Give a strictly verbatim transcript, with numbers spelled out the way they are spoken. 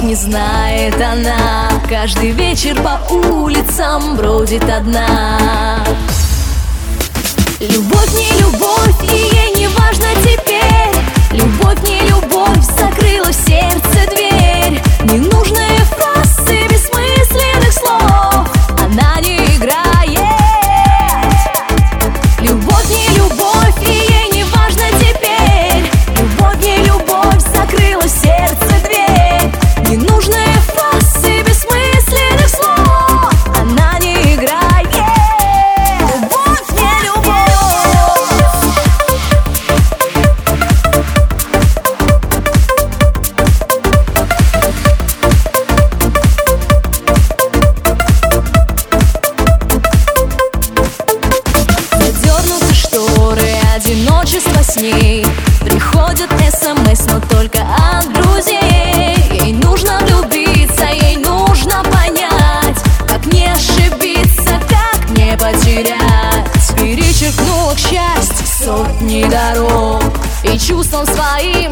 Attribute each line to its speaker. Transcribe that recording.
Speaker 1: не знает она. Каждый вечер по улицам бродит одна. Любовь не любовь, и ей не важно теперь. Любовь не любовь, закрыла в сердце дверь. Ненужные фразы бессмысленных слов она не играет. Любовь не любовь, и ей не важно теперь. Любовь не любовь, закрыла в сердце дверь. Ненужные фразы бессмысленных слов она не играет. Любовь не любовь. Задернуты шторы, одиночество с ней. Приходят смс, но только от друзей. Ей нужно влюбиться, ей нужно понять, как не ошибиться, как не потерять. Перечеркнула, к счастью, сотни дорог, и чувством своим